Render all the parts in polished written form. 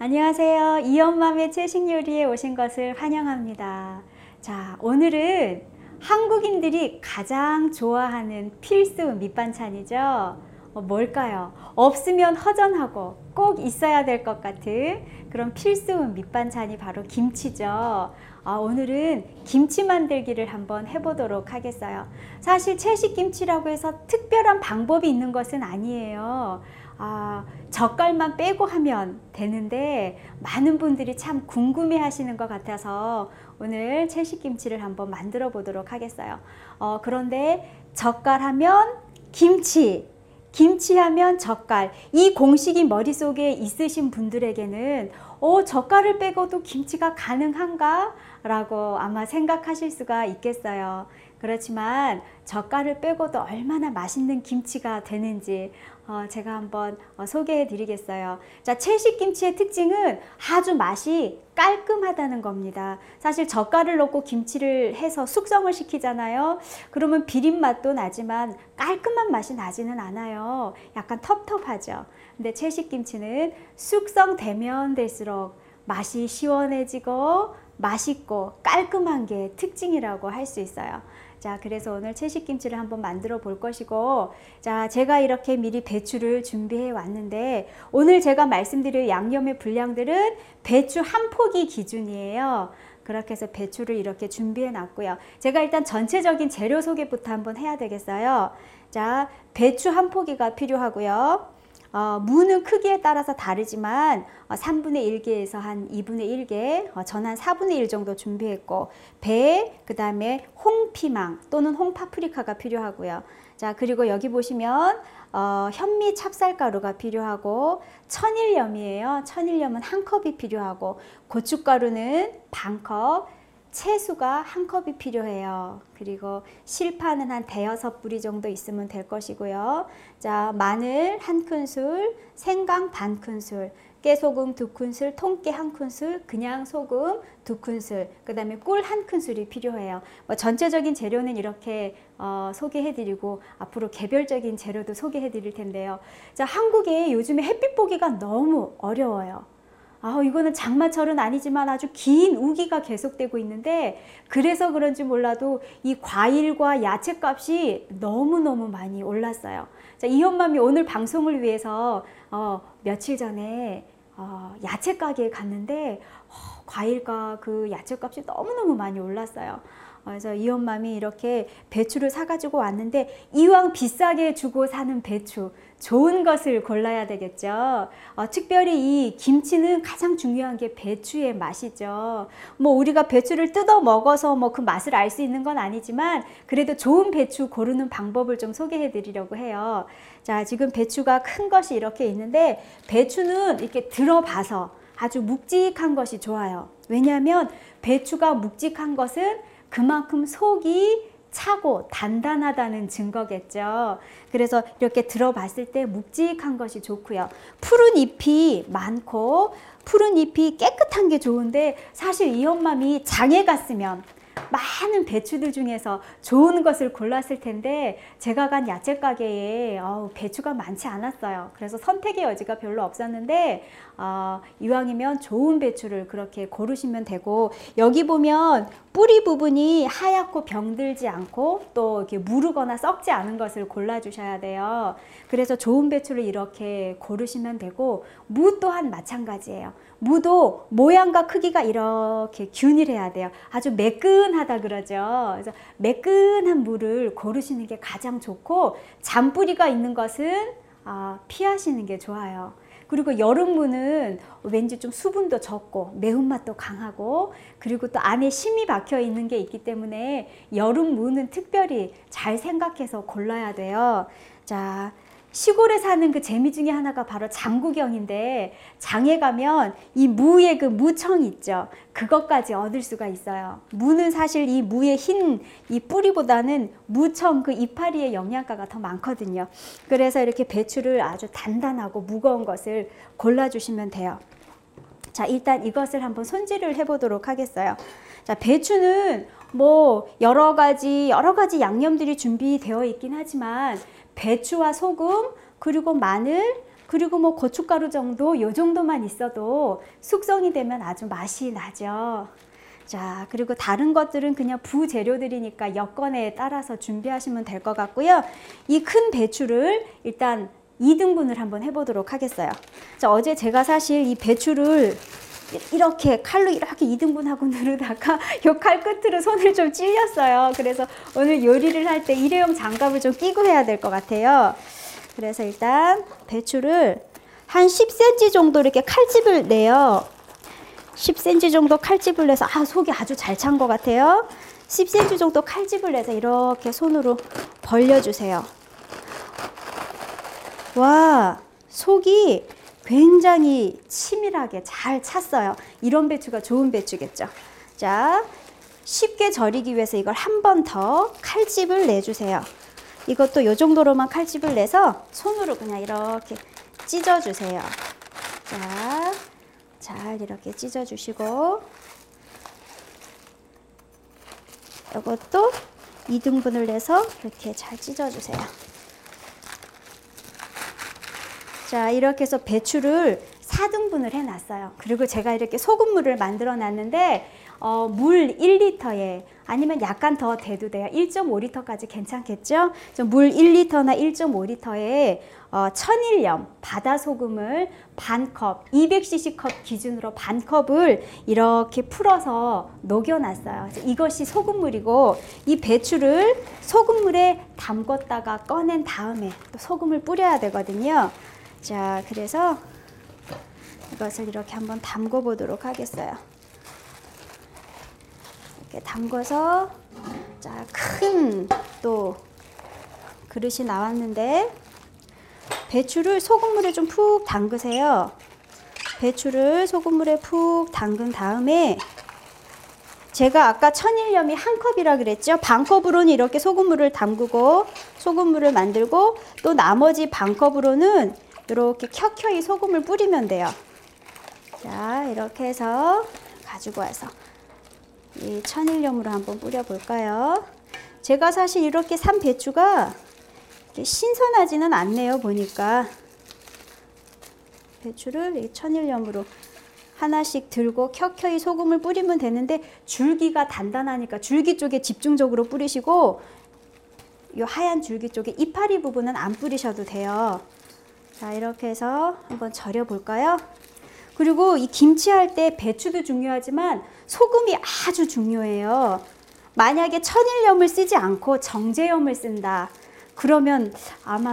안녕하세요. 이엄맘의 채식 요리에 오신 것을 환영합니다. 자, 오늘은 한국인들이 가장 좋아하는 필수 밑반찬이죠. 뭘까요? 없으면 허전하고 꼭 있어야 될 것 같은 그런 필수 밑반찬이 바로 김치죠. 오늘은 김치 만들기를 한번 해보도록 하겠어요. 사실 채식 김치라고 해서 특별한 방법이 있는 것은 아니에요. 젓갈만 빼고 하면 되는데 많은 분들이 참 궁금해 하시는 것 같아서 오늘 채식김치를 한번 만들어 보도록 하겠어요. 그런데 젓갈 하면 김치, 김치하면 젓갈, 이 공식이 머릿속에 있으신 분들에게는 젓갈을 빼고도 김치가 가능한가? 라고 아마 생각하실 수가 있겠어요. 그렇지만 젓갈을 빼고도 얼마나 맛있는 김치가 되는지 제가 한번 소개해 드리겠어요. 자, 채식김치의 특징은 아주 맛이 깔끔하다는 겁니다. 사실 젓갈을 넣고 김치를 해서 숙성을 시키잖아요. 그러면 비린 맛도 나지만 깔끔한 맛이 나지는 않아요. 약간 텁텁하죠. 근데 채식김치는 숙성되면 될수록 맛이 시원해지고 맛있고 깔끔한 게 특징이라고 할 수 있어요. 자, 그래서 오늘 채식김치를 한번 만들어 볼 것이고, 자, 제가 이렇게 미리 배추를 준비해 왔는데, 오늘 제가 말씀드릴 양념의 분량들은 배추 한 포기 기준이에요. 그렇게 해서 배추를 이렇게 준비해 놨고요. 제가 일단 전체적인 재료 소개부터 한번 해야 되겠어요. 자, 배추 한 포기가 필요하고요. 무는 크기에 따라서 다르지만 3분의 1개에서 한 2분의 1개, 전 한 4분의 1 정도 준비했고, 배, 그 다음에 홍피망 또는 홍파프리카가 필요하고요. 자, 그리고 여기 보시면 현미 찹쌀가루가 필요하고, 천일염이에요. 천일염은 한 컵이 필요하고, 고춧가루는 반 컵, 채수가 한 컵이 필요해요. 그리고 실파는 한 대여섯 뿌리 정도 있으면 될 것이고요. 자, 마늘 한 큰술, 생강 반 큰술, 깨소금 두 큰술, 통깨 한 큰술, 그냥 소금 두 큰술, 그 다음에 꿀 한 큰술이 필요해요. 전체적인 재료는 이렇게 소개해 드리고 앞으로 개별적인 재료도 소개해 드릴 텐데요. 자, 한국에 요즘에 햇빛 보기가 너무 어려워요. 이거는 장마철은 아니지만 아주 긴 우기가 계속되고 있는데, 그래서 그런지 몰라도 이 과일과 야채 값이 너무너무 많이 올랐어요. 자, 이엄맘이 오늘 방송을 위해서 며칠 전에 야채 가게에 갔는데 과일과 그 야채 값이 너무너무 많이 올랐어요. 그래서 이엄맘이 이렇게 배추를 사가지고 왔는데, 이왕 비싸게 주고 사는 배추, 좋은 것을 골라야 되겠죠. 특별히 이 김치는 가장 중요한 게 배추의 맛이죠. 우리가 배추를 뜯어 먹어서 그 맛을 알 수 있는 건 아니지만, 그래도 좋은 배추 고르는 방법을 좀 소개해 드리려고 해요. 자, 지금 배추가 큰 것이 이렇게 있는데, 배추는 이렇게 들어봐서 아주 묵직한 것이 좋아요. 왜냐하면 배추가 묵직한 것은 그만큼 속이 차고 단단하다는 증거겠죠. 그래서 이렇게 들어봤을 때 묵직한 것이 좋고요. 푸른 잎이 많고 푸른 잎이 깨끗한 게 좋은데, 사실 이엄맘이 장에 갔으면 많은 배추들 중에서 좋은 것을 골랐을 텐데, 제가 간 야채 가게에 배추가 많지 않았어요. 그래서 선택의 여지가 별로 없었는데, 이왕이면 좋은 배추를 그렇게 고르시면 되고, 여기 보면 뿌리 부분이 하얗고 병들지 않고 또 이렇게 무르거나 썩지 않은 것을 골라 주셔야 돼요. 그래서 좋은 배추를 이렇게 고르시면 되고, 무 또한 마찬가지예요. 무도 모양과 크기가 이렇게 균일해야 돼요. 아주 매끈하다 그러죠. 그래서 매끈한 무를 고르시는 게 가장 좋고, 잔뿌리가 있는 것은 피하시는 게 좋아요. 그리고 여름무는 왠지 좀 수분도 적고 매운맛도 강하고, 그리고 또 안에 심이 박혀 있는 게 있기 때문에 여름무는 특별히 잘 생각해서 골라야 돼요. 자, 시골에 사는 그 재미 중에 하나가 바로 장구경인데, 장에 가면 이 무의 그 무청 있죠. 그것까지 얻을 수가 있어요. 무는 사실 이 무의 흰 이 뿌리보다는 무청 그 이파리의 영양가가 더 많거든요. 그래서 이렇게 배추를 아주 단단하고 무거운 것을 골라주시면 돼요. 자, 일단 이것을 한번 손질을 해보도록 하겠어요. 자, 배추는 여러 가지 양념들이 준비되어 있긴 하지만, 배추와 소금, 그리고 마늘, 그리고 뭐 고춧가루 정도, 요 정도만 있어도 숙성이 되면 아주 맛이 나죠. 자, 그리고 다른 것들은 그냥 부재료들이니까 여건에 따라서 준비하시면 될 것 같고요. 이 큰 배추를 일단 2등분을 한번 해보도록 하겠어요. 자, 어제 제가 사실 이 배추를 이렇게 칼로 이렇게 2등분하고 누르다가 요 칼 끝으로 손을 좀 찔렸어요. 그래서 오늘 요리를 할 때 일회용 장갑을 좀 끼고 해야 될 것 같아요. 그래서 일단 배추를 한 10cm 정도 이렇게 칼집을 내요. 10cm 정도 칼집을 내서, 속이 아주 잘 찬 것 같아요. 10cm 정도 칼집을 내서 이렇게 손으로 벌려주세요. 와, 속이 굉장히 치밀하게 잘 찼어요. 이런 배추가 좋은 배추겠죠. 자, 쉽게 절이기 위해서 이걸 한 번 더 칼집을 내주세요. 이것도 이 정도로만 칼집을 내서 손으로 그냥 이렇게 찢어주세요. 자, 잘 이렇게 찢어주시고, 이것도 2등분을 내서 이렇게 잘 찢어주세요. 자, 이렇게 해서 배추를 4등분을 해놨어요. 그리고 제가 이렇게 소금물을 만들어 놨는데 물 1리터에 아니면 약간 더 돼도 돼요. 1.5리터까지 괜찮겠죠? 물 1리터나 1.5리터에 천일염, 바다소금을 반컵, 200cc 컵 기준으로 반컵을 이렇게 풀어서 녹여놨어요. 이것이 소금물이고, 이 배추를 소금물에 담궜다가 꺼낸 다음에 또 소금을 뿌려야 되거든요. 자, 그래서 이것을 이렇게 한번 담궈 보도록 하겠어요. 이렇게 담궈서, 자, 큰 또 그릇이 나왔는데, 배추를 소금물에 좀 푹 담그세요. 배추를 소금물에 푹 담근 다음에, 제가 아까 천일염이 한 컵이라 그랬죠? 반컵으로는 이렇게 소금물을 담그고 소금물을 만들고, 또 나머지 반컵으로는 이렇게 켜켜이 소금을 뿌리면 돼요. 자, 이렇게 해서 가지고 와서 이 천일염으로 한번 뿌려 볼까요? 제가 사실 이렇게 산 배추가 이렇게 신선하지는 않네요. 보니까 배추를 이 천일염으로 하나씩 들고 켜켜이 소금을 뿌리면 되는데, 줄기가 단단하니까 줄기 쪽에 집중적으로 뿌리시고, 이 하얀 줄기 쪽에 이파리 부분은 안 뿌리셔도 돼요. 자, 이렇게 해서 한번 절여 볼까요? 그리고 이 김치할 때 배추도 중요하지만 소금이 아주 중요해요. 만약에 천일염을 쓰지 않고 정제염을 쓴다, 그러면 아마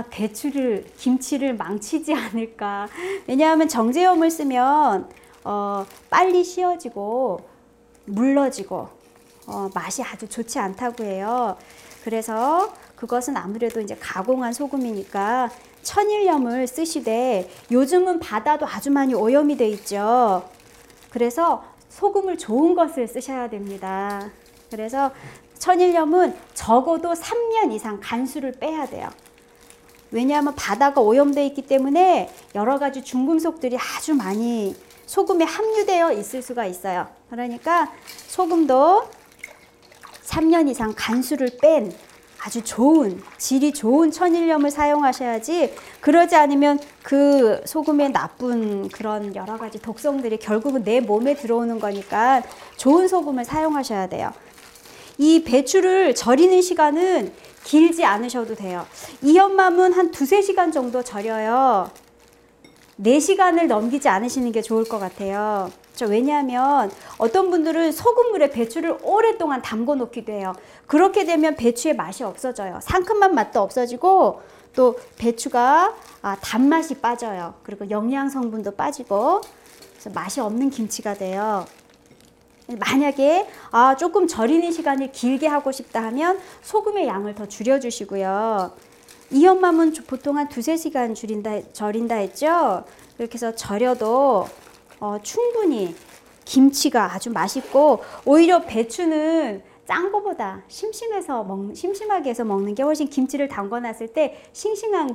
김치를 망치지 않을까. 왜냐하면 정제염을 쓰면 빨리 씌어지고 물러지고 맛이 아주 좋지 않다고 해요. 그래서 그것은 아무래도 이제 가공한 소금이니까 천일염을 쓰시되, 요즘은 바다도 아주 많이 오염이 돼 있죠. 그래서 소금을 좋은 것을 쓰셔야 됩니다. 그래서 천일염은 적어도 3년 이상 간수를 빼야 돼요. 왜냐하면 바다가 오염되어 있기 때문에 여러 가지 중금속들이 아주 많이 소금에 함유되어 있을 수가 있어요. 그러니까 소금도 3년 이상 간수를 뺀 아주 좋은, 질이 좋은 천일염을 사용하셔야지, 그러지 않으면 그 소금의 나쁜 그런 여러 가지 독성들이 결국은 내 몸에 들어오는 거니까 좋은 소금을 사용하셔야 돼요. 이 배추를 절이는 시간은 길지 않으셔도 돼요. 이현맘은 한 2~3시간 정도 절여요. 4시간을 넘기지 않으시는 게 좋을 것 같아요. 왜냐하면 어떤 분들은 소금물에 배추를 오랫동안 담궈 놓기도 해요. 그렇게 되면 배추의 맛이 없어져요. 상큼한 맛도 없어지고, 또 배추가 단맛이 빠져요. 그리고 영양 성분도 빠지고, 그래서 맛이 없는 김치가 돼요. 만약에 조금 절이는 시간을 길게 하고 싶다 하면 소금의 양을 더 줄여주시고요. 이현맘은 보통 한 2~3시간 절인다 했죠. 이렇게 해서 절여도 충분히 김치가 아주 맛있고, 오히려 배추는 짠 거보다 심심하게 해서 먹는 게 훨씬, 김치를 담궈 놨을 때 싱싱한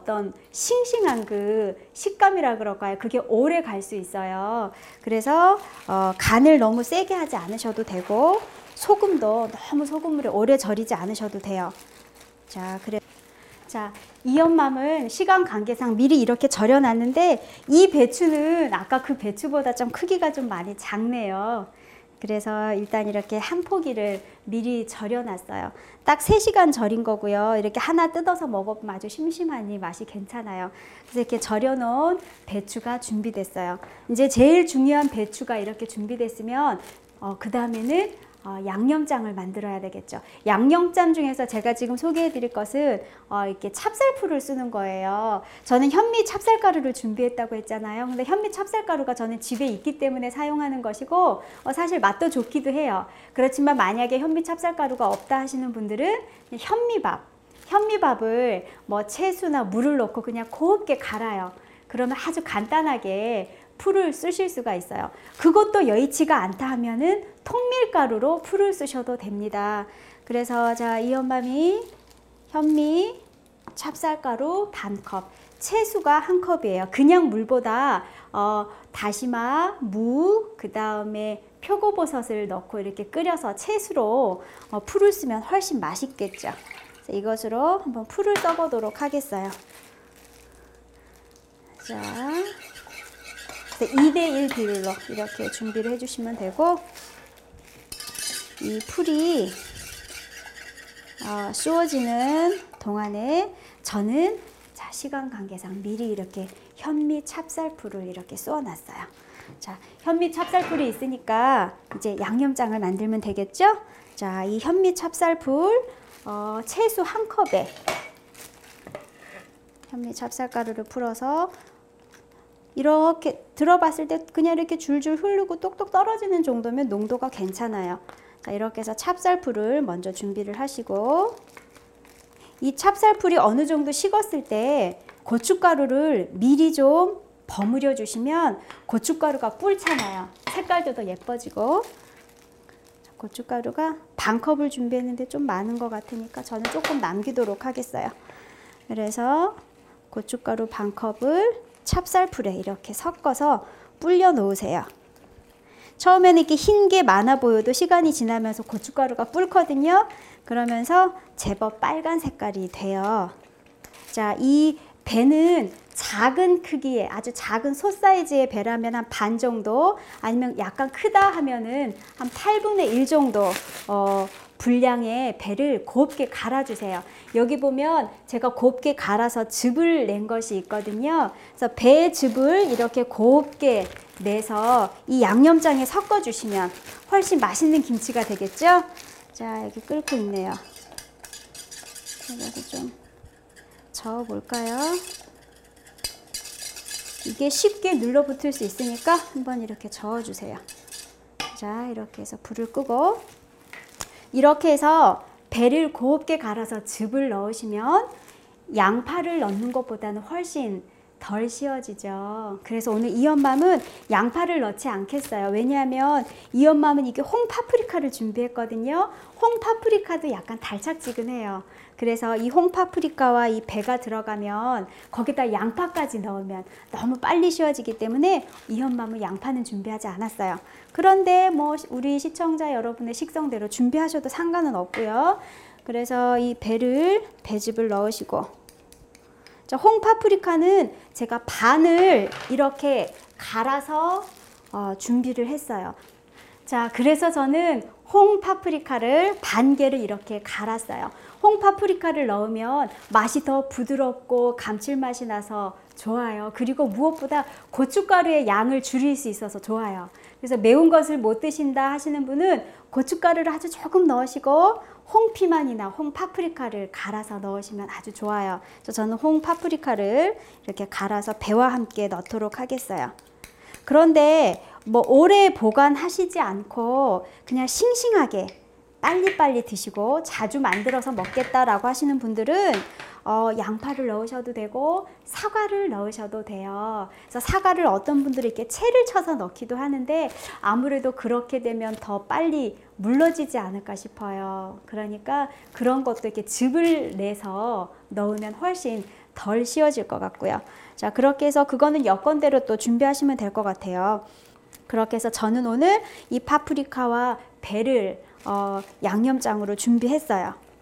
그 식감이라 그럴까요? 그게 오래 갈 수 있어요. 그래서 간을 너무 세게 하지 않으셔도 되고, 소금도 너무 소금물에 오래 절이지 않으셔도 돼요. 자, 자, 이연맘은 시간 관계상 미리 이렇게 절여놨는데 이 배추는 아까 그 배추보다 좀 크기가 좀 많이 작네요. 그래서 일단 이렇게 한 포기를 미리 절여놨어요. 딱 3시간 절인 거고요. 이렇게 하나 뜯어서 먹어보면 아주 심심하니 맛이 괜찮아요. 그래서 이렇게 절여놓은 배추가 준비됐어요. 이제 제일 중요한 배추가 이렇게 준비됐으면 그 다음에는 양념장을 만들어야 되겠죠. 양념장 중에서 제가 지금 소개해 드릴 것은 이렇게 찹쌀풀을 쓰는 거예요. 저는 현미 찹쌀가루를 준비했다고 했잖아요. 근데 현미 찹쌀가루가 저는 집에 있기 때문에 사용하는 것이고 사실 맛도 좋기도 해요. 그렇지만 만약에 현미 찹쌀가루가 없다 하시는 분들은 현미밥을 뭐 채소나 물을 넣고 그냥 곱게 갈아요. 그러면 아주 간단하게 풀을 쓰실 수가 있어요. 그것도 여의치가 않다 하면은 통밀가루로 풀을 쓰셔도 됩니다. 그래서 자, 이연맘이 현미 찹쌀가루 반컵, 채수가 1컵이에요. 그냥 물보다 다시마, 무, 그 다음에 표고버섯을 넣고 이렇게 끓여서 채수로 풀을 쓰면 훨씬 맛있겠죠. 이것으로 한번 풀을 써보도록 하겠어요. 자, 2대1 비율로 이렇게 준비를 해주시면 되고, 이 풀이 쏘아지는 동안에 저는 자, 시간 관계상 미리 이렇게 현미 찹쌀풀을 이렇게 쏘아놨어요. 자, 현미 찹쌀풀이 있으니까 이제 양념장을 만들면 되겠죠? 자, 이 현미 찹쌀풀 채수 1컵에 현미 찹쌀가루를 풀어서 이렇게 들어봤을 때 그냥 이렇게 줄줄 흐르고 똑똑 떨어지는 정도면 농도가 괜찮아요. 자, 이렇게 해서 찹쌀풀을 먼저 준비를 하시고, 이 찹쌀풀이 어느 정도 식었을 때 고춧가루를 미리 좀 버무려 주시면 고춧가루가 뿔잖아요. 색깔도 더 예뻐지고. 고춧가루가 반컵을 준비했는데 좀 많은 것 같으니까 저는 조금 남기도록 하겠어요. 그래서 고춧가루 반컵을 찹쌀풀에 이렇게 섞어서 불려 놓으세요. 처음에는 이렇게 흰 게 많아 보여도 시간이 지나면서 고춧가루가 불거든요. 그러면서 제법 빨간 색깔이 돼요. 자, 이 배는 작은 크기의 아주 작은 소 사이즈의 배라면 한 반 정도, 아니면 약간 크다 하면은 한 8분의 1 정도 분량의 배를 곱게 갈아주세요. 여기 보면 제가 곱게 갈아서 즙을 낸 것이 있거든요. 그래서 배 즙을 이렇게 곱게 내서 이 양념장에 섞어주시면 훨씬 맛있는 김치가 되겠죠? 자, 여기 끓고 있네요. 그래서 좀 저어볼까요? 이게 쉽게 눌러붙을 수 있으니까 한번 이렇게 저어주세요. 자, 이렇게 해서 불을 끄고, 이렇게 해서 배를 곱게 갈아서 즙을 넣으시면 양파를 넣는 것보다는 훨씬 덜 씌워지죠. 그래서 오늘 이연맘은 양파를 넣지 않겠어요. 왜냐하면 이연맘은 이게 홍파프리카를 준비했거든요. 홍파프리카도 약간 달짝지근해요. 그래서 이 홍파프리카와 이 배가 들어가면 거기다 양파까지 넣으면 너무 빨리 씌워지기 때문에 이연맘은 양파는 준비하지 않았어요. 그런데 뭐 우리 시청자 여러분의 식성대로 준비하셔도 상관은 없고요. 그래서 이 배즙을 넣으시고, 자, 홍파프리카는 제가 반을 이렇게 갈아서 준비를 했어요. 자, 그래서 저는 홍파프리카를 반 개를 이렇게 갈았어요. 홍파프리카를 넣으면 맛이 더 부드럽고 감칠맛이 나서 좋아요. 그리고 무엇보다 고춧가루의 양을 줄일 수 있어서 좋아요. 그래서 매운 것을 못 드신다 하시는 분은 고춧가루를 아주 조금 넣으시고 홍피망이나 홍파프리카를 갈아서 넣으시면 아주 좋아요. 그래서 저는 홍파프리카를 이렇게 갈아서 배와 함께 넣도록 하겠어요. 그런데 뭐 오래 보관하시지 않고 그냥 싱싱하게 빨리빨리 드시고 자주 만들어서 먹겠다라고 하시는 분들은 양파를 넣으셔도 되고 사과를 넣으셔도 돼요. 그래서 사과를 어떤 분들은 이렇게 채를 쳐서 넣기도 하는데 아무래도 그렇게 되면 더 빨리 물러지지 않을까 싶어요. 그러니까 그런 것도 이렇게 즙을 내서 넣으면 훨씬 덜 씌워질 것 같고요. 자, 그렇게 해서 그거는 여건대로 또 준비하시면 될 것 같아요. 그렇게 해서 저는 오늘 이 파프리카와 배를 양념장으로 준비했어요.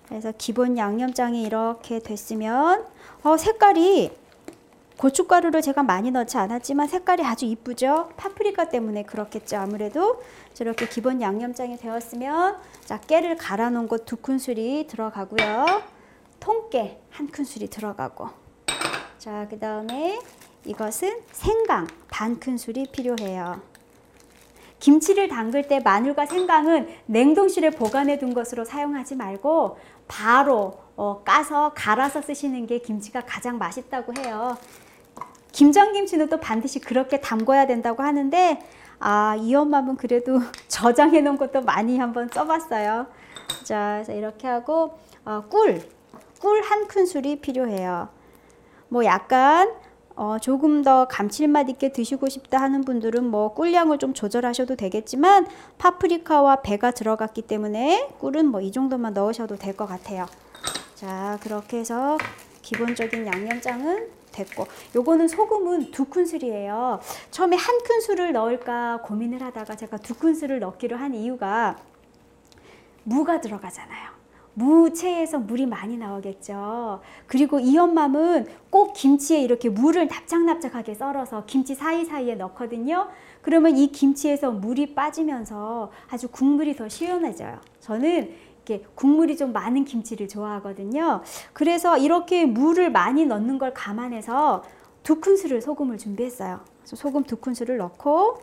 그래서 기본 양념장이 이렇게 됐으면 색깔이 고춧가루를 제가 많이 넣지 않았지만 색깔이 아주 이쁘죠? 파프리카 때문에 그렇겠죠. 아무래도 저렇게 기본 양념장이 되었으면 자, 깨를 갈아 놓은 것 2큰술이 들어가고요. 통깨 1큰술이 들어가고 자, 그 다음에 이것은 생강 1큰술이 필요해요. 김치를 담글 때 마늘과 생강은 냉동실에 보관해 둔 것으로 사용하지 말고 바로 까서 갈아서 쓰시는 게 김치가 가장 맛있다고 해요. 김장김치는 또 반드시 그렇게 담궈야 된다고 하는데 이 엄마는 그래도 저장해 놓은 것도 많이 한번 써봤어요. 자, 그래서 이렇게 하고 꿀 1큰술이 필요해요. 뭐 약간 조금 더 감칠맛 있게 드시고 싶다 하는 분들은 뭐 꿀량을 좀 조절하셔도 되겠지만 파프리카와 배가 들어갔기 때문에 꿀은 뭐 이 정도만 넣으셔도 될 것 같아요. 자, 그렇게 해서 기본적인 양념장은 됐고 요거는 소금은 2큰술이에요. 처음에 1큰술을 넣을까 고민을 하다가 제가 2큰술을 넣기로 한 이유가 무가 들어가잖아요. 무채에서 물이 많이 나오겠죠. 그리고 이 엄맘은 꼭 김치에 이렇게 물을 납작납작하게 썰어서 김치 사이사이에 넣거든요. 그러면 이 김치에서 물이 빠지면서 아주 국물이 더 시원해져요. 저는 이렇게 국물이 좀 많은 김치를 좋아하거든요. 그래서 이렇게 물을 많이 넣는 걸 감안해서 2큰술을 소금을 준비했어요. 그래서 소금 2큰술을 넣고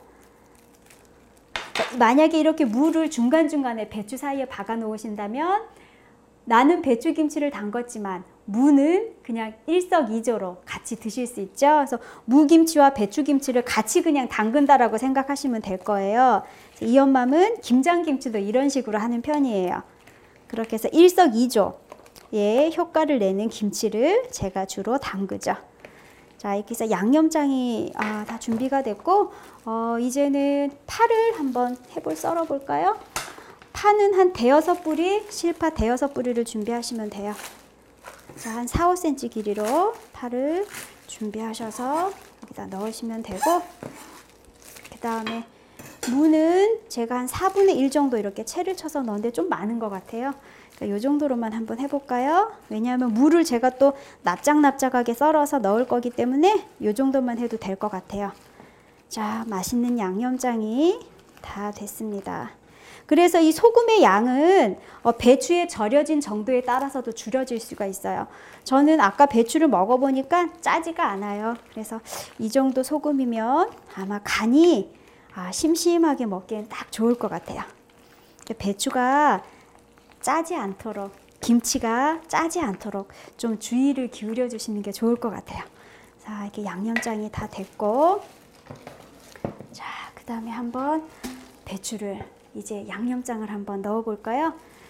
만약에 이렇게 물을 중간중간에 배추 사이에 박아 놓으신다면 나는 배추김치를 담궜지만 무는 그냥 일석이조로 같이 드실 수 있죠. 그래서 무김치와 배추김치를 같이 그냥 담근다라고 생각하시면 될 거예요. 이 엄맘은 김장김치도 이런 식으로 하는 편이에요. 그렇게 해서 일석이조의 효과를 내는 김치를 제가 주로 담그죠. 자, 이렇게 해서 양념장이 다 준비가 됐고 이제는 파를 한번 썰어 볼까요? 파는 한 5-6뿌리, 실파 5-6뿌리를 준비하시면 돼요. 자, 한 4-5cm 길이로 파를 준비하셔서 여기다 넣으시면 되고 그 다음에 무는 제가 한 4분의 1 정도 이렇게 채를 쳐서 넣었는데 좀 많은 것 같아요. 그러니까 이 정도로만 한번 해볼까요? 왜냐하면 무를 제가 또 납작납작하게 썰어서 넣을 거기 때문에 이 정도만 해도 될 것 같아요. 자, 맛있는 양념장이 다 됐습니다. 그래서 이 소금의 양은 배추의 절여진 정도에 따라서도 줄여질 수가 있어요. 저는 아까 배추를 먹어보니까 짜지가 않아요. 그래서 이 정도 소금이면 아마 간이 심심하게 먹기엔 딱 좋을 것 같아요. 배추가 짜지 않도록, 김치가 짜지 않도록 좀 주의를 기울여 주시는 게 좋을 것 같아요. 자, 이렇게 양념장이 다 됐고, 자, 그 다음에 한번 배추를 이제 양념장을 한번 넣어 볼까요?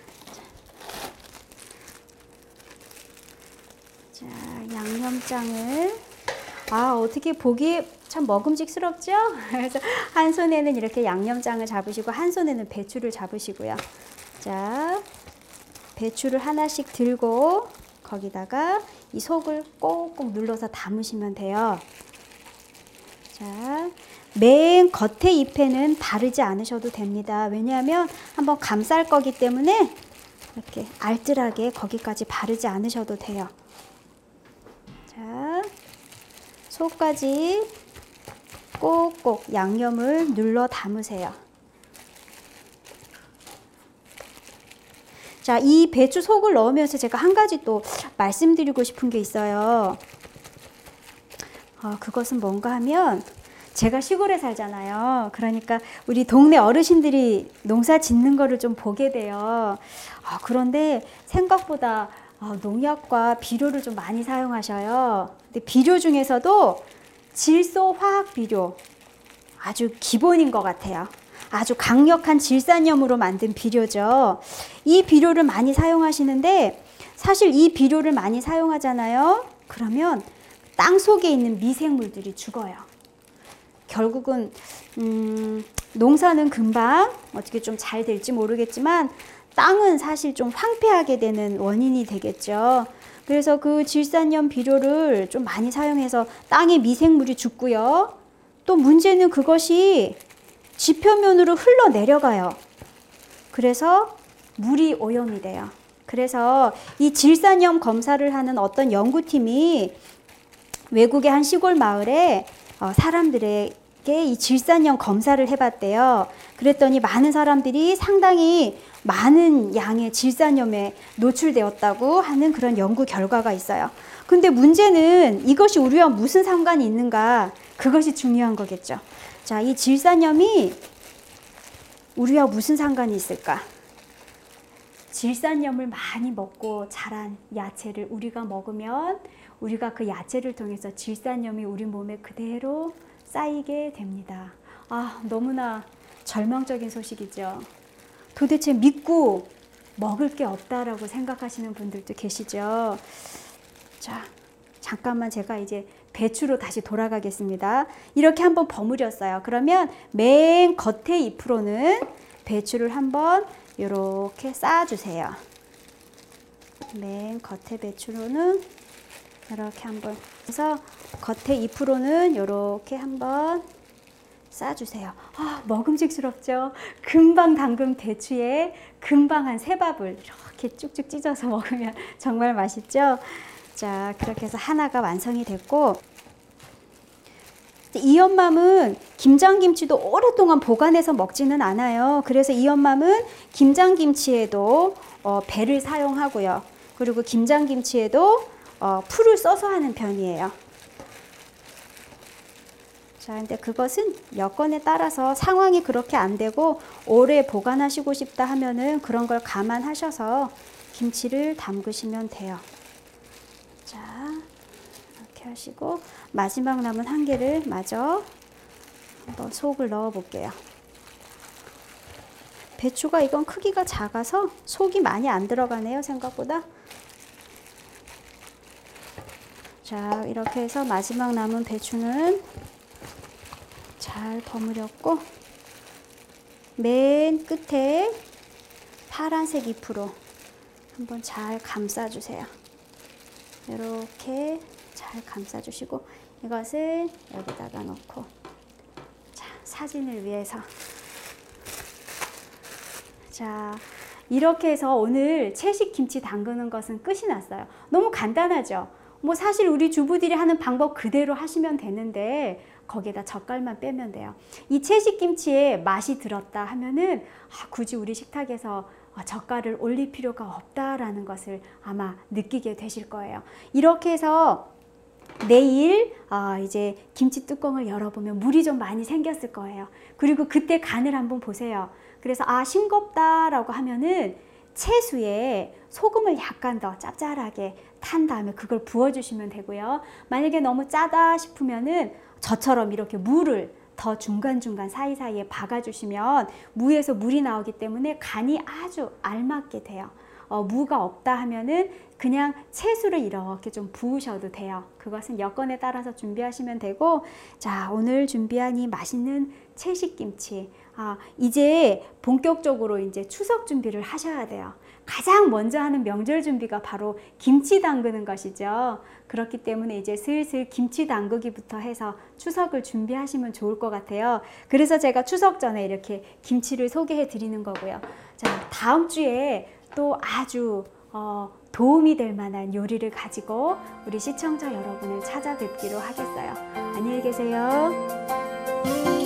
자, 양념장을 어떻게 보기에 참 먹음직스럽죠? 그래서 한 손에는 이렇게 양념장을 잡으시고 한 손에는 배추를 잡으시고요. 자, 배추를 하나씩 들고 거기다가 이 속을 꼭꼭 눌러서 담으시면 돼요. 자, 맨 겉에 잎에는 바르지 않으셔도 됩니다. 왜냐하면 한번 감쌀 거기 때문에 이렇게 알뜰하게 거기까지 바르지 않으셔도 돼요. 자, 속까지 꼭꼭 양념을 눌러 담으세요. 자, 이 배추 속을 넣으면서 제가 한 가지 또 말씀드리고 싶은 게 있어요. 그것은 뭔가 하면 제가 시골에 살잖아요. 그러니까 우리 동네 어르신들이 농사 짓는 거를 좀 보게 돼요. 그런데 생각보다 농약과 비료를 좀 많이 사용하셔요. 근데 비료 중에서도 질소 화학 비료 아주 기본인 것 같아요. 아주 강력한 질산염으로 만든 비료죠. 이 비료를 많이 사용하시는데 사실 이 비료를 많이 사용하잖아요. 그러면 땅 속에 있는 미생물들이 죽어요. 결국은 농사는 금방 어떻게 좀 잘 될지 모르겠지만 땅은 사실 좀 황폐하게 되는 원인이 되겠죠. 그래서 그 질산염 비료를 좀 많이 사용해서 땅에 미생물이 죽고요. 또 문제는 그것이 지표면으로 흘러내려가요. 그래서 물이 오염이 돼요. 그래서 이 질산염 검사를 하는 어떤 연구팀이 외국의 한 시골 마을에 사람들에게 이 질산염 검사를 해봤대요. 그랬더니 많은 사람들이 상당히 많은 양의 질산염에 노출되었다고 하는 그런 연구 결과가 있어요. 근데 문제는 이것이 우리와 무슨 상관이 있는가? 그것이 중요한 거겠죠. 자, 이 질산염이 우리와 무슨 상관이 있을까? 질산염을 많이 먹고 자란 야채를 우리가 먹으면 우리가 그 야채를 통해서 질산염이 우리 몸에 그대로 쌓이게 됩니다. 아, 너무나 절망적인 소식이죠. 도대체 믿고 먹을 게 없다라고 생각하시는 분들도 계시죠. 자, 잠깐만 제가 이제 배추로 다시 돌아가겠습니다. 이렇게 한번 버무렸어요. 그러면 맨 겉에 잎으로는 배추를 한번 이렇게 쌓아주세요. 맨 겉에 배추로는 이렇게 한번 해서 겉에 잎으로는 이렇게 한번 싸주세요. 아, 먹음직스럽죠? 금방 담근 배추에 금방 한 세 밥을 이렇게 쭉쭉 찢어서 먹으면 정말 맛있죠? 자, 그렇게 해서 하나가 완성이 됐고, 이연맘은 김장김치도 오랫동안 보관해서 먹지는 않아요. 그래서 이연맘은 김장김치에도 배를 사용하고요. 그리고 김장김치에도 풀을 써서 하는 편이에요. 자, 근데 그것은 여건에 따라서 상황이 그렇게 안 되고 오래 보관하시고 싶다 하면은 그런 걸 감안하셔서 김치를 담그시면 돼요. 자, 이렇게 하시고 마지막 남은 한 개를 마저 한번 속을 넣어 볼게요. 배추가 이건 크기가 작아서 속이 많이 안 들어가네요, 생각보다. 자, 이렇게 해서 마지막 남은 배추는 잘 버무렸고, 맨 끝에 파란색 잎으로 한번 잘 감싸주세요. 이렇게 잘 감싸주시고, 이것을 여기다가 넣고, 자, 사진을 위해서. 자, 이렇게 해서 오늘 채식 김치 담그는 것은 끝이 났어요. 너무 간단하죠? 뭐 사실 우리 주부들이 하는 방법 그대로 하시면 되는데 거기에다 젓갈만 빼면 돼요. 이 채식 김치에 맛이 들었다 하면은 굳이 우리 식탁에서 젓갈을 올릴 필요가 없다라는 것을 아마 느끼게 되실 거예요. 이렇게 해서 내일 이제 김치 뚜껑을 열어보면 물이 좀 많이 생겼을 거예요. 그리고 그때 간을 한번 보세요. 그래서 싱겁다라고 하면은 채수에 소금을 약간 더 짭짤하게 탄 다음에 그걸 부어주시면 되고요. 만약에 너무 짜다 싶으면은 저처럼 이렇게 무를 더 중간중간 사이사이에 박아주시면 무에서 물이 나오기 때문에 간이 아주 알맞게 돼요. 무가 없다 하면은 그냥 채수를 이렇게 좀 부으셔도 돼요. 그것은 여건에 따라서 준비하시면 되고, 자, 오늘 준비한 이 맛있는 채식김치, 이제 본격적으로 이제 추석 준비를 하셔야 돼요. 가장 먼저 하는 명절 준비가 바로 김치 담그는 것이죠. 그렇기 때문에 이제 슬슬 김치 담그기부터 해서 추석을 준비하시면 좋을 것 같아요. 그래서 제가 추석 전에 이렇게 김치를 소개해 드리는 거고요. 자, 다음 주에 또 아주 도움이 될 만한 요리를 가지고 우리 시청자 여러분을 찾아뵙기로 하겠어요. 안녕히 계세요.